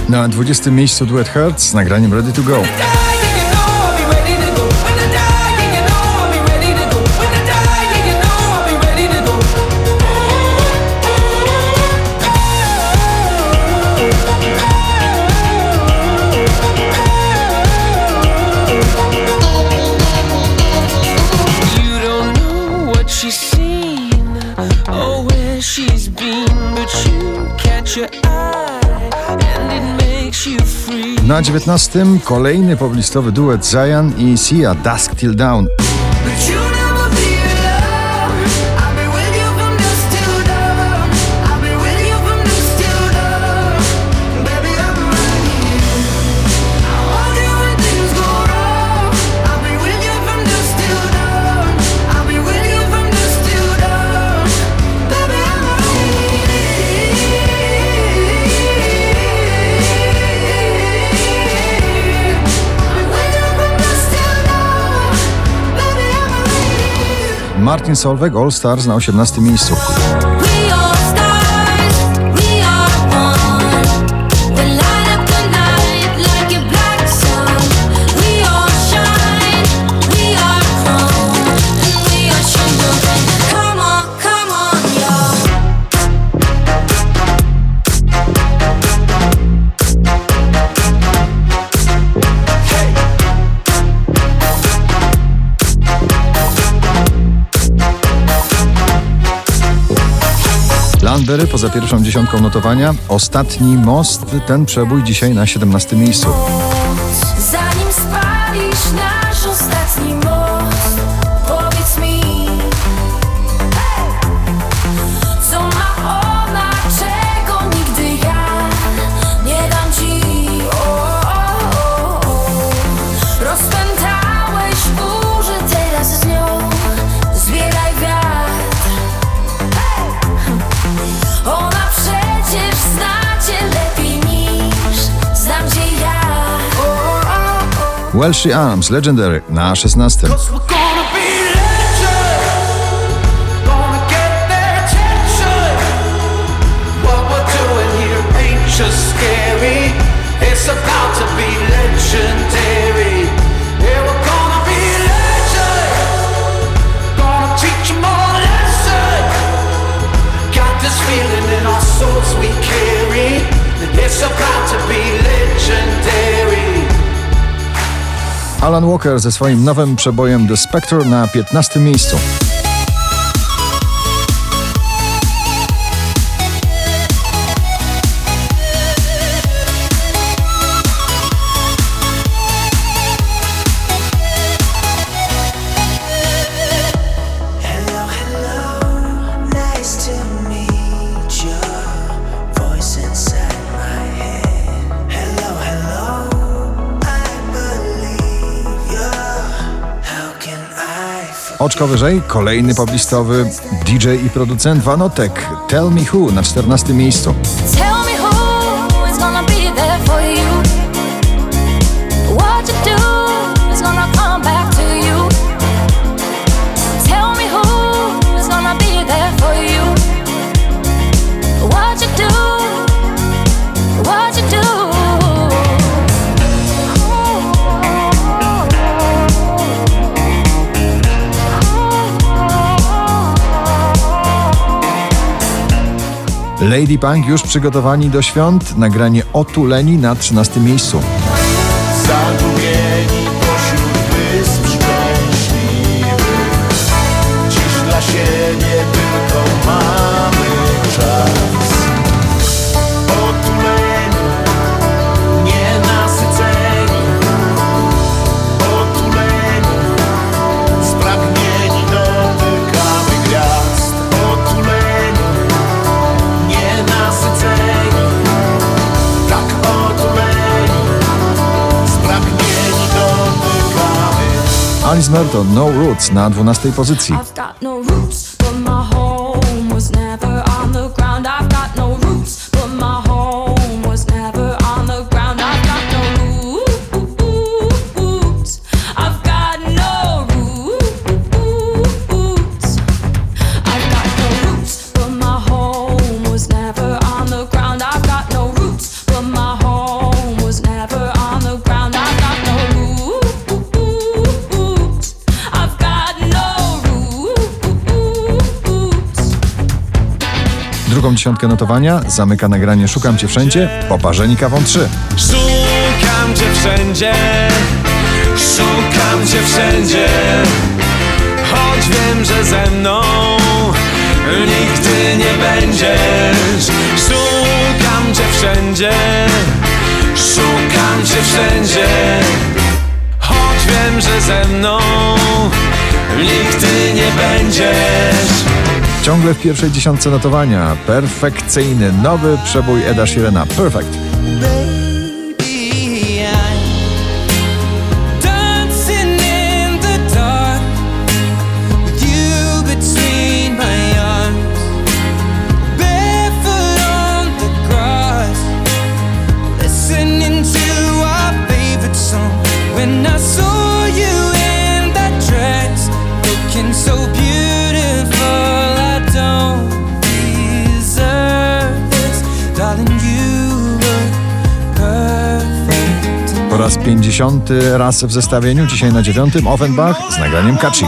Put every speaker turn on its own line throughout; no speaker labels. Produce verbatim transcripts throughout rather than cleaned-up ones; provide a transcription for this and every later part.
Na dwudziestym miejscu duet Hurts z nagraniem Ready to Go. Na dziewiętnastym kolejny poblistowy duet Zayn i Sia, Dusk Till Dawn. Martin Solveig, All Stars na osiemnastym miejscu. Landberry poza pierwszą dziesiątką notowania. Ostatni most, ten przebój dzisiaj na siedemnastym miejscu.
Zanim spalisz nasz ostatni most, powiedz mi, co ma ona, czego nigdy ja nie dam ci. O, o, o. Rozpętałeś burzę, teraz z nią zbieraj wiatr. Ona przecież zna cię lepiej niż znam cię ja.
Welsh Arms, Legendary na szesnastym. Alan Walker ze swoim nowym przebojem The Spectre na piętnastym miejscu. Oczko wyżej, kolejny poblistowy D J i producent Vanotek, Tell Me Who na czternastym miejscu. Lady Punk już przygotowani do świąt, nagranie Otuleni na trzynastym miejscu.
Zagubieni pośród wysp szczęśliwych, dziś dla siebie tylko mamy czas. Otuleni, nienasyceni, otuleni, spragnieni dotykamy gwiazd. Otuleni, nienasyceni, tak otuleni, spragnieni dotykamy.
Alice Merton, No Roots na dwunastej pozycji.
My home
Drugą dziesiątkę notowania zamyka nagranie Szukam Cię Wszędzie, Poparzeni Kawą trzy.
Szukam Cię wszędzie, szukam Cię wszędzie, choć wiem, że ze mną nigdy nie będziesz. Szukam Cię wszędzie, szukam Cię wszędzie, choć wiem, że ze mną nigdy nie będziesz.
Ciągle w pierwszej dziesiątce notowania perfekcyjny nowy przebój Eda Sheerana, Perfect. Po raz pięćdziesiąty raz w zestawieniu, dzisiaj na dziewiątym Offenbach z nagraniem Catchy.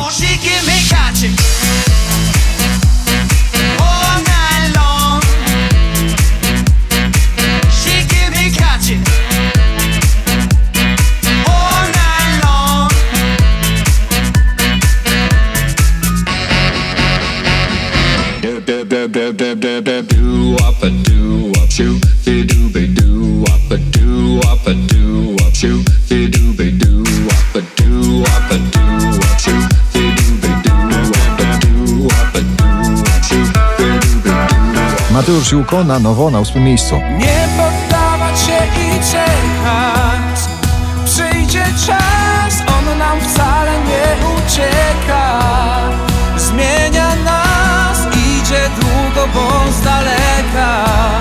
Mateusz Ziółko na nowo na ósmym miejscu.
Nie poddawać się i czekać, przyjdzie czas, on nam wcale nie ucieka. Zmienia nas, idzie długo, bo z daleka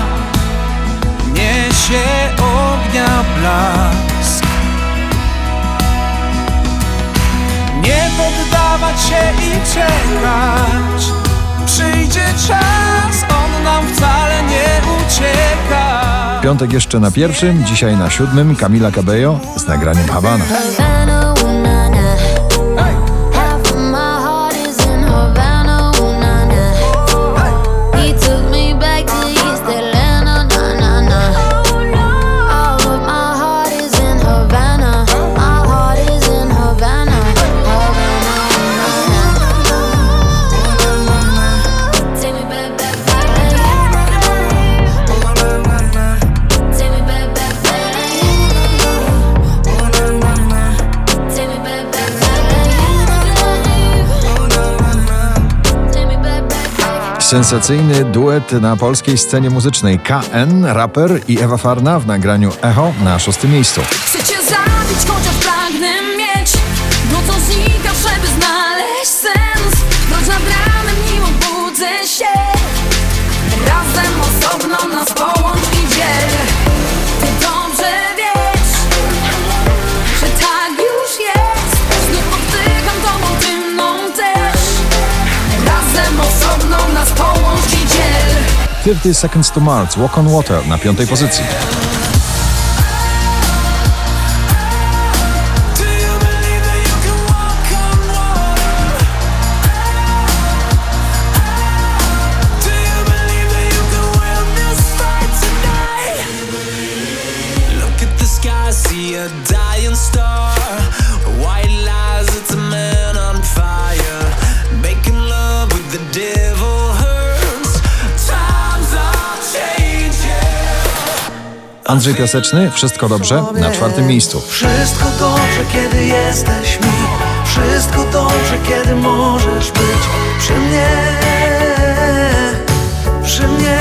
niesie ognia blask. Nie poddawać się i czekać, przyjdzie czas, on nam wcale nie ucieka.
Piątek jeszcze na pierwszym, dzisiaj na siódmym Camila Cabello z nagraniem Havana. Sensacyjny duet na polskiej scenie muzycznej. K N, raper, i Ewa Farna w nagraniu Echo na szóstym miejscu.
Chcę cię zabić, chociaż pragnę mieć to, co znika, żeby znaleźć sens. Choć nad ranem nim obudzę się, razem osobno nas połącz i dziel. Ty dobrze wiesz, że tak już jest. Znów oddycham tobą, ty mną też. Razem osobno nas połącz i dziel.
pięćdziesiąt Seconds to Mars, Walk on Water na piątej pozycji. Andrzej Piaseczny, Wszystko dobrze na czwartym miejscu.
Wszystko dobrze, kiedy jesteś mi. Wszystko dobrze, kiedy możesz być przy mnie. Przy mnie.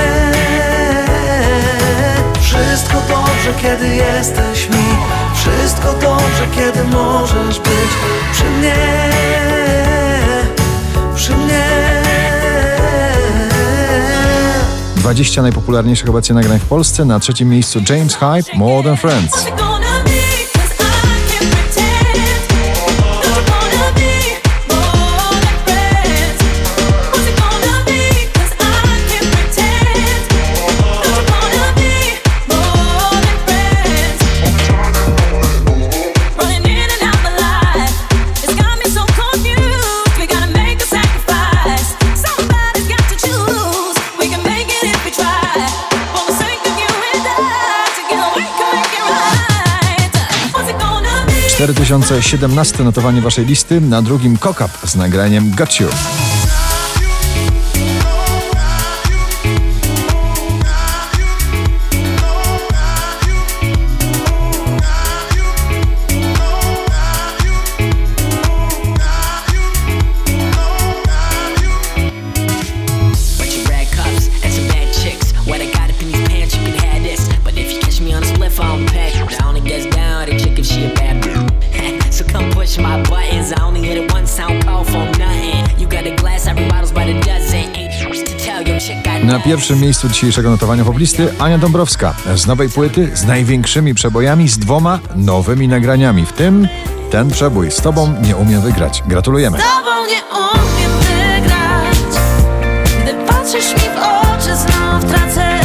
Wszystko dobrze, kiedy jesteś mi. Wszystko dobrze, kiedy możesz być przy mnie. Przy mnie.
dwadzieścia najpopularniejszych obecnie nagrań w Polsce. Na trzecim miejscu James Hype, More Than Friends.
If
tysiące siedemnaste notowanie waszej listy, na drugim Cock Up z nagraniem Got You.
My buttons, I only hit it one sound call for nothing. You got a glass, every bottle's by the dozen. Ain't to tell your chick I
Na pierwszym miejscu dzisiejszego notowania poblisty Ania Dąbrowska z nowej płyty z największymi przebojami, z dwoma nowymi nagraniami, w tym ten przebój Z tobą nie umiem wygrać. Gratulujemy.
Z tobą nie umiem wygrać. Gdy patrzysz mi w oczy, znów tracę